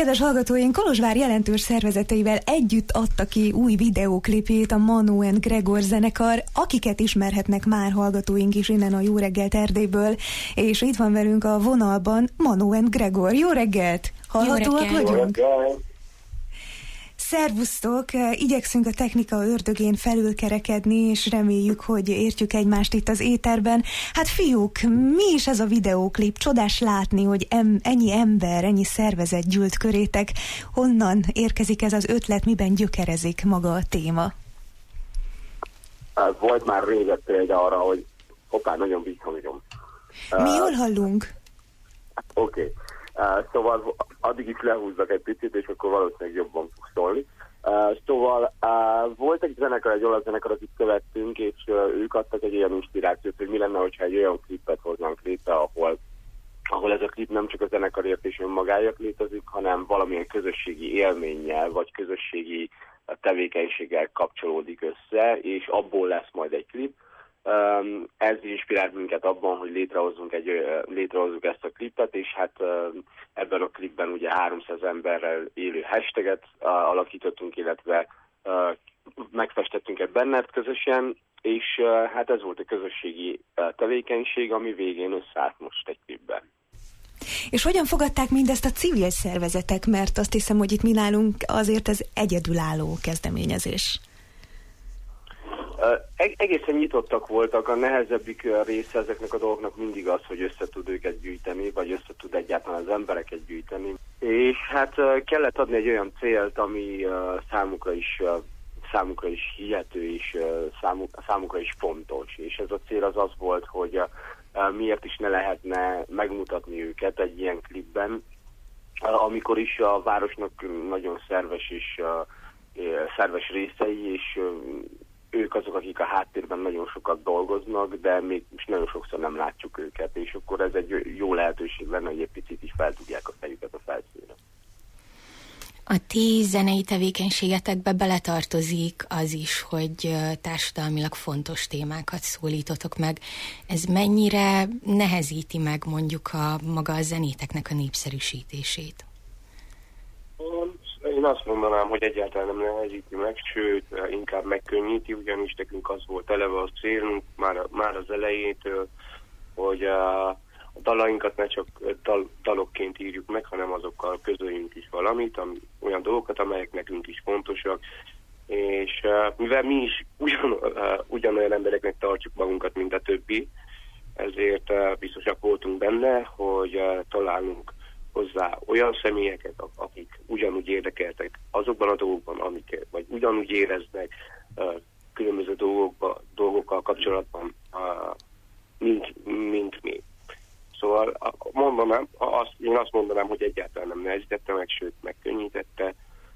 Kedves hallgatóink, Kolozsvár jelentős szervezeteivel együtt adta ki új videóklipjét a Manu and Gregor zenekar, akiket ismerhetnek már hallgatóink is innen a Jó reggelt Erdélyből, és itt van velünk a vonalban Manu and Gregor. Jó reggelt! Hallhatóak vagyunk? Szervusztok! Igyekszünk a technika ördögén felülkerekedni, és reméljük, hogy értjük egymást itt az éterben. Hát fiúk, mi is ez a videóklip? Csodás látni, hogy ennyi ember, ennyi szervezet gyűlt körétek. Honnan érkezik ez az ötlet, miben gyökerezik maga a téma? Volt már régen példa arra, hogy hoppá, nagyon visszhangom. Mi jól hallunk? Oké. Szóval addig is lehúzzak egy picit, és akkor valószínűleg jobban fog szólni. Szóval volt egy zenekar, egy olasz zenekar, akit követtünk, és ők adtak egy olyan inspirációt, hogy mi lenne, hogyha egy olyan klipet hoznánk létre, ahol ez a klip nem csak a zenekarért és önmagáért létezik, hanem valamilyen közösségi élménnyel, vagy közösségi tevékenységgel kapcsolódik össze, és abból lesz majd egy klip. Ez inspirált minket abban, hogy létrehozzuk ezt a klipet, és hát ebben a klipben ugye 300 emberrel élő hashtaget alakítottunk, illetve megfestettünk egy bannert közösen, és hát ez volt a közösségi tevékenység, ami végén összeállt most egy klipben. És hogyan fogadták mindezt a civil szervezetek? Mert azt hiszem, hogy itt mi nálunk azért ez egyedülálló kezdeményezés. Egészen nyitottak voltak, a nehezebbik része ezeknek a dolgoknak mindig az, hogy össze tud őket gyűjteni, vagy össze tud egyáltalán az embereket gyűjteni. És hát kellett adni egy olyan célt, ami számukra is hihető, és számukra is fontos. És ez a cél az volt, hogy miért is ne lehetne megmutatni őket egy ilyen klipben, amikor is a városnak nagyon szerves részei, és ők azok, akik a háttérben nagyon sokat dolgoznak, de még nagyon sokszor nem látjuk őket, és akkor ez egy jó lehetőség lenne, hogy egy picit is fel tudják a fejüket a felszínre. A ti zenei tevékenységetekbe beletartozik az is, hogy társadalmilag fontos témákat szólítotok meg. Ez mennyire nehezíti meg mondjuk maga a zenéteknek a népszerűsítését? Én azt mondanám, hogy egyáltalán nem nehezíti meg, sőt, inkább megkönnyíti, ugyanis nekünk az volt eleve a célunk már az elejétől, hogy a dalainkat ne csak dalokként írjuk meg, hanem azokkal közöljünk is valamit, olyan dolgokat, amelyek nekünk is fontosak, és mivel mi is ugyanolyan embereknek tartjuk magunkat, mint a többi, ezért biztosak voltunk benne, hogy találunk hozzá olyan személyeket, akik ugyanúgy érdekeltek azokban a dolgokban, vagy ugyanúgy éreznek különböző dolgokkal kapcsolatban, mint mi. Szóval én azt mondanám, hogy egyáltalán nem nehezítette meg, sőt megkönnyítette,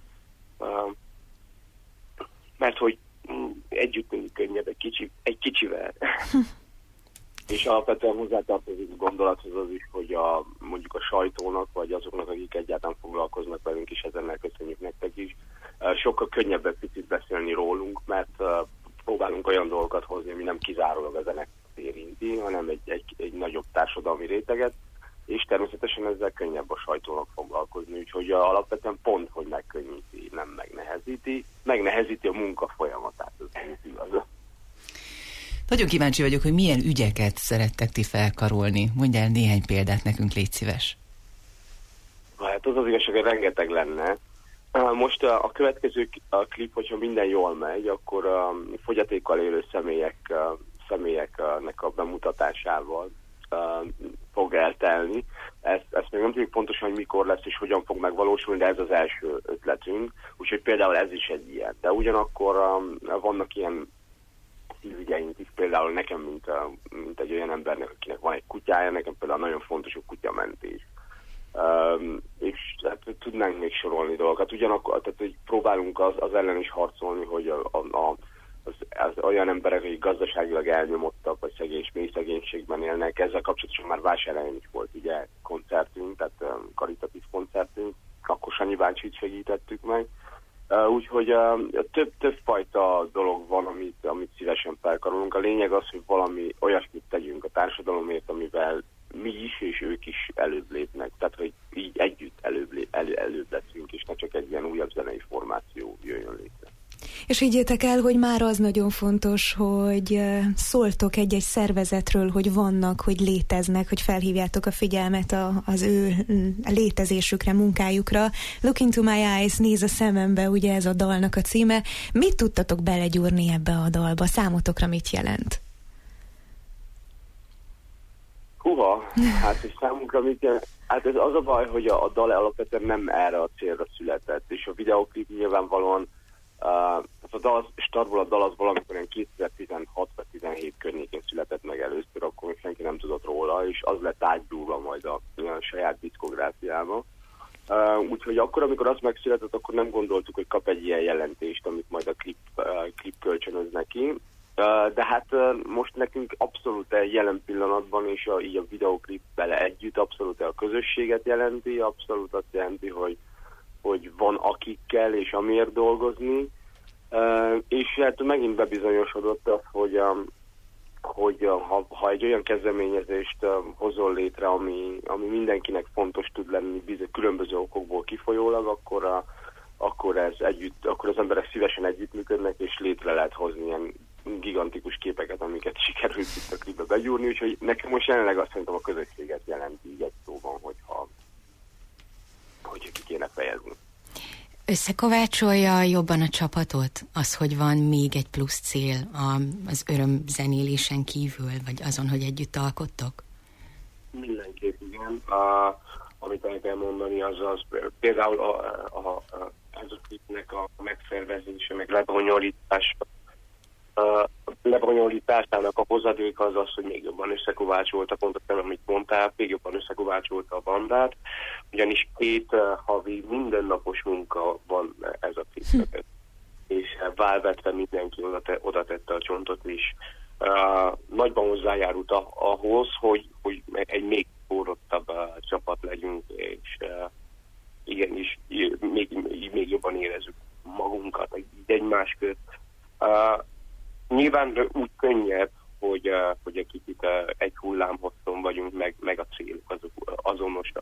mert hogy együtt mindig könnyebb egy kicsivel. És alapvetően hozzátartozik a gondolathoz az is, hogy mondjuk a sajtónak, vagy azoknak, akik egyáltalán foglalkoznak velünk is, ezennel köszönjük nektek is, sokkal könnyebb egy picit beszélni rólunk, mert próbálunk olyan dolgokat hozni, ami nem kizárólag a zenekart érinti, hanem egy nagyobb társadalmi réteget, és természetesen ezzel könnyebb a sajtónak foglalkozni, úgyhogy alapvetően pont, hogy megkönnyíti, nem megnehezíti. Megnehezíti a munka folyamatát, ez igaz. Nagyon kíváncsi vagyok, hogy milyen ügyeket szerettek ti felkarolni. Mondj el néhány példát nekünk, légy szíves. Hát az igazság, hogy rengeteg lenne. Most a következő klip, hogyha minden jól megy, akkor fogyatékkal élő személyeknek a bemutatásával fog eltelni. Ezt még nem tudjuk pontosan, hogy mikor lesz és hogyan fog megvalósulni, de ez az első ötletünk. Úgyhogy például ez is egy ilyen. De ugyanakkor vannak ilyen szívügyeink is, például nekem, mint egy olyan embernek, akinek van egy kutyája, nekem például nagyon fontos a kutyamentés. És hát tudnánk még sorolni dolgokat. Ugyanakkor tehát, hogy próbálunk az ellen is harcolni, hogy az olyan emberek, akik gazdaságilag elnyomottak, vagy mély szegénységben élnek, ezzel kapcsolatosan már vásárhelyen is volt ugye koncertünk, tehát karitatív koncertünk, akkor Sanyi bácsit segítettük meg. Úgyhogy több fajta dolog van, amit szívesen felkarolunk. A lényeg az, hogy valami olyasmit tegyünk a társadalomért, amivel mi is és ők is előbb lépnek. Tehát, hogy így együtt előbb leszünk, és ne csak egy ilyen újabb zenei formáció jöjjön létre. És higgyétek el, hogy már az nagyon fontos, hogy szóltok egy-egy szervezetről, hogy vannak, hogy léteznek, hogy felhívjátok a figyelmet az ő létezésükre, munkájukra. Look into my eyes, néz a szemembe, ugye ez a dalnak a címe. Mit tudtatok belegyúrni ebbe a dalba? Számotokra mit jelent? Hát és számunkra mit jelent? Hát ez az a baj, hogy a dal alapvetően nem erre a célra született, és a videóklip nyilvánvalóan startból a dal az valamikor 2016-17 környékén született meg először, akkor még senki nem tudott róla, és az lett átgyúrva majd a saját diszkográfiába. Úgyhogy akkor, amikor az megszületett, akkor nem gondoltuk, hogy kap egy ilyen jelentést, amit majd a klip kölcsönöz neki. De hát most nekünk abszolút jelen pillanatban, és így a videóklip vele együtt abszolút a közösséget jelenti, abszolút azt jelenti, hogy van akikkel és amiért dolgozni, és hát megint bebizonyosodott az, hogy ha egy olyan kezdeményezést hozol létre, ami mindenkinek fontos tud lenni különböző okokból kifolyólag, akkor az emberek szívesen együttműködnek, és létre lehet hozni ilyen gigantikus képeket, amiket sikerült itt a klipbe begyúrni, úgyhogy nekem most jelenleg azt szerintem a közösséget jelenti így egy szóban, hogyha ki kéne fejezni. Összekovácsolja jobban a csapatot az, hogy van még egy plusz cél az örömzenélésen kívül, vagy azon, hogy együtt alkottok? Mindenképp igen. Amit el kell mondani, az például ez a klipnek a megszervezése, meg lebonyolításának a hozadéka az, hogy még jobban összekovácsolta, pontosan amit mondtál, még jobban összekovácsolta a bandát, ugyanis 2 havi mindennapos munka van ez a klipnek, és válvetve mindenki oda tette a csontot is. Nagyban hozzájárult ahhoz, hogy egy még forrottabb csapat legyünk, és igenis még jobban érezzük magunkat egymás közt. Nyilván úgy könnyebb, hogy egy kicsit egy hullámhosszon vagyunk, meg a célok azok azonosak.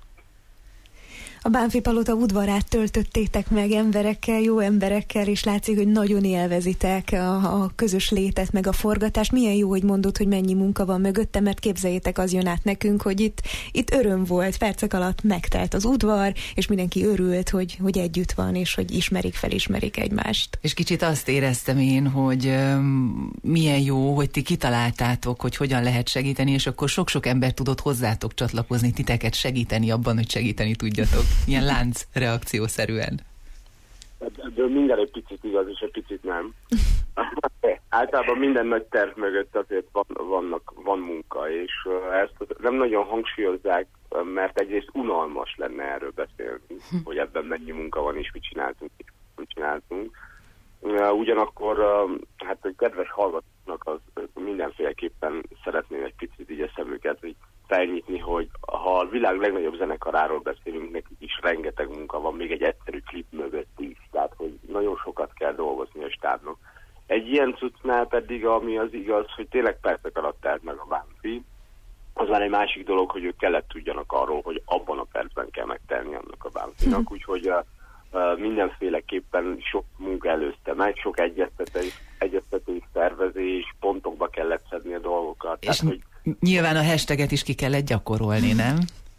A Bánffy Palota udvarát töltöttétek meg emberekkel, jó emberekkel, és látszik, hogy nagyon élvezitek a közös létet, meg a forgatást. Milyen jó, hogy mondod, hogy mennyi munka van mögötte, mert képzeljétek, az jön át nekünk, hogy itt öröm volt, percek alatt megtelt az udvar, és mindenki örült, hogy együtt van, és hogy felismerik egymást. És kicsit azt éreztem én, hogy milyen jó, hogy ti kitaláltátok, hogy hogyan lehet segíteni, és akkor sok-sok ember tudott hozzátok csatlakozni, titeket segíteni abban, hogy segíteni tudjatok. Ilyen lánc reakciószerűen. Ebből minden egy picit igaz, és egy picit nem. Általában minden nagy terv mögött azért van munka, és ezt nem nagyon hangsúlyozzák, mert egyrészt unalmas lenne erről beszélni, hogy ebben mennyi munka van, és mit csináltunk. Ugyanakkor, hát egy kedves hallgatóknak az mindenféleképpen szeretném egy picit így a szemüket, hogy felnyitni, hogy ha a világ legnagyobb zenekaráról beszélünk, nekik is rengeteg munka van, még egy egyszerű klip mögött is, tehát hogy nagyon sokat kell dolgozni a stábnak. Egy ilyen cuccnál pedig, ami az igaz, hogy tényleg percek alatt telt meg a Bánffy, az már egy másik dolog, hogy ők kellett tudjanak arról, hogy abban a percben kell megtenni annak a Bánffynak, úgyhogy mindenféleképpen sok munka előzte meg, sok egyeztetés, tervezés, pontokba kellett szedni a dolgokat. És tehát, hogy nyilván a hashtaget is ki kellett gyakorolni, nem?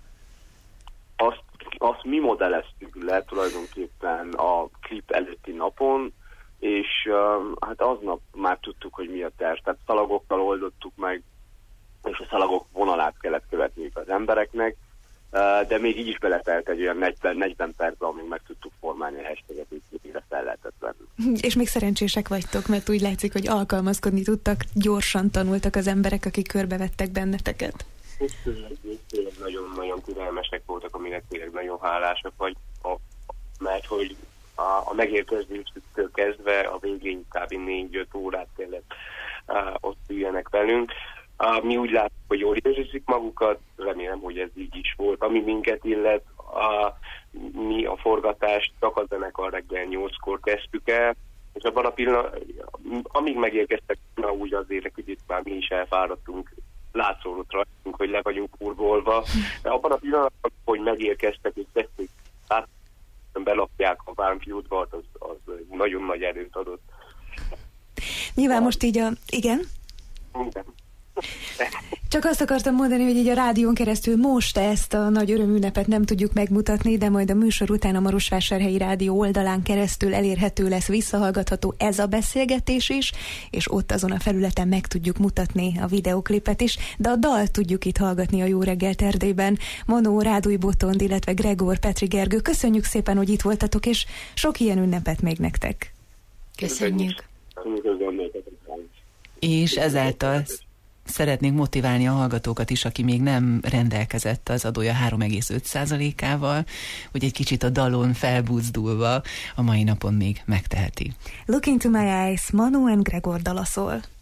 Azt mi modelleztük le tulajdonképpen a klip előtti napon, és hát aznap már tudtuk, hogy mi a terv. Tehát szalagokkal oldottuk meg, és a szalagok vonalát kellett követniük az embereknek, de még így is beletelt egy olyan 40 percben, amíg meg tudtuk formálni a hashtaget, így mire fel lehetett venni. És még szerencsések vagytok, mert úgy látszik, hogy alkalmazkodni tudtak, gyorsan tanultak az emberek, akik körbevettek benneteket. Tényleg nagyon-nagyon türelmesek voltak, aminek tényleg nagyon hálásak vagy, mert hogy a megérkezéstől kezdve a végén kb. 4-5 órát kellett ott üljenek velünk. Mi úgy látjuk, hogy jól érzik magukat, remélem, hogy ez így is volt. Ami minket illet, mi a forgatást csak a zenekar reggel 8-kor kezdtük el, és abban a pillanatban, amíg megérkeztek, úgy azért kicsit már mi is elfáradtunk, látszódott rajtunk, hogy le vagyunk kurvolva. De abban a pillanatban, hogy megérkeztek és kezdték belapják a Vámfiúdvart, az nagyon nagy erőt adott. Nyilván most így igen? Minden. Csak azt akartam mondani, hogy így a rádión keresztül most ezt a nagy örömünnepet nem tudjuk megmutatni, de majd a műsor után a Marosvásárhelyi Rádió oldalán keresztül elérhető lesz, visszahallgatható ez a beszélgetés is, és ott azon a felületen meg tudjuk mutatni a videóklipet is, de a dalt tudjuk itt hallgatni a Jó reggelt Erdélyben. Manó, Rádúj Botond, illetve Gregor, Petri Gergő, köszönjük szépen, hogy itt voltatok, és sok ilyen ünnepet még nektek. Köszönjük. És ezáltal szeretnénk motiválni a hallgatókat is, aki még nem rendelkezett az adója 3,5%-ával, hogy egy kicsit a dalon felbuzdulva a mai napon még megteheti. Look into my eyes, Manu and Gregor dala szól.